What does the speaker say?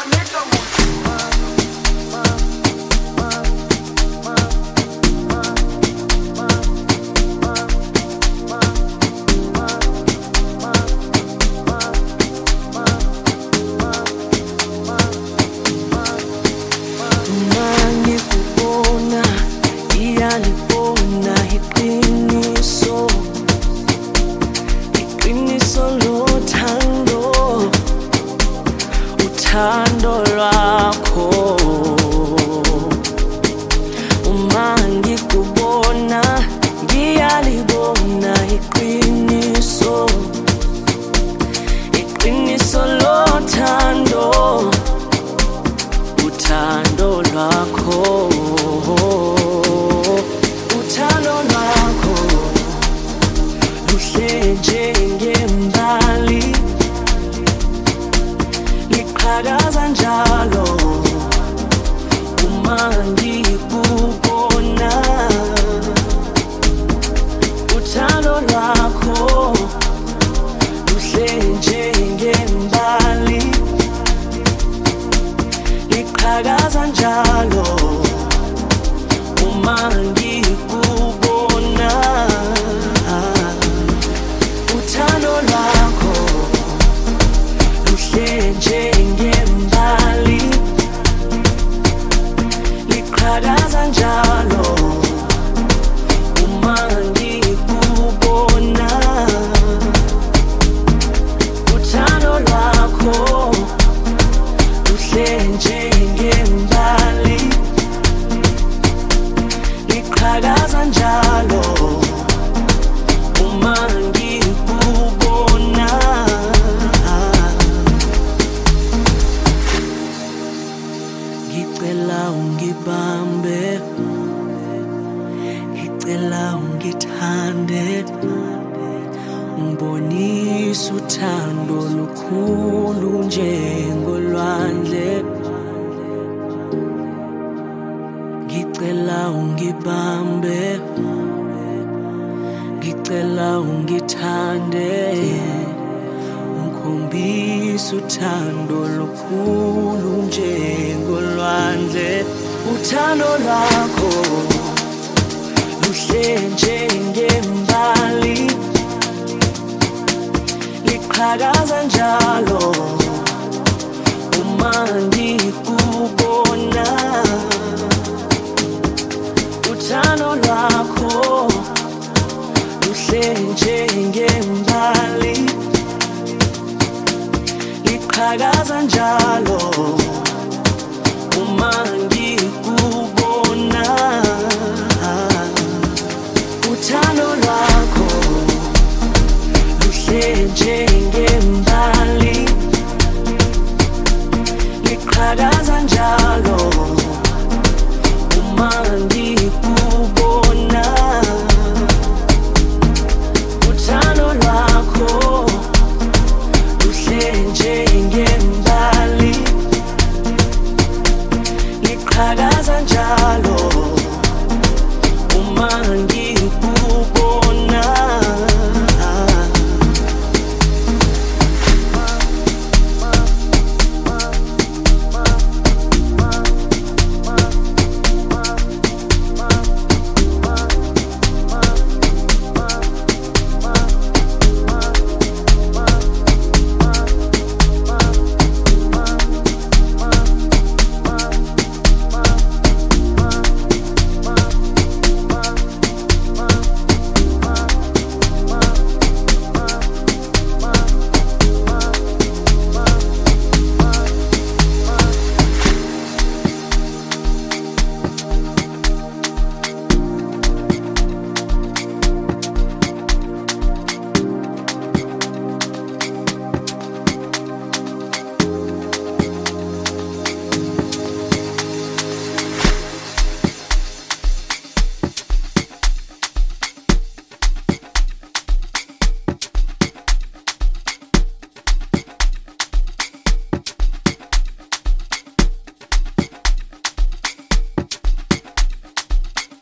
uthando lwakho uma ngikubona ngiyalibona iqiniso lothando uthando lwakho luhle njengembali liqhakaza njalo uma ngikubona uthando lwakho luhle njengembali liqhakaza njalo uma ngikubona uthando lwakho luhle njengembali liqhakaza njalo uma ngikubona uthando lwakho luhle njengembali liqhakaza njalo uma ngikubona ngicela ungibambe ngicela ungithande ungibonise uthando lukhulu njengolwandle ngicela ungibambe ngicela ungithande ungikhombise uthando lukhulu njengolwandle uthando lwakho luhle njengembali liqhakaza njalo uma ngikubona uthando lwakho luhle njengembali liqhakaza njalo uma ngikubona uthando lwakho luhle njengembali liqhakaza njalo uma ngikubona uthando lwakho luhle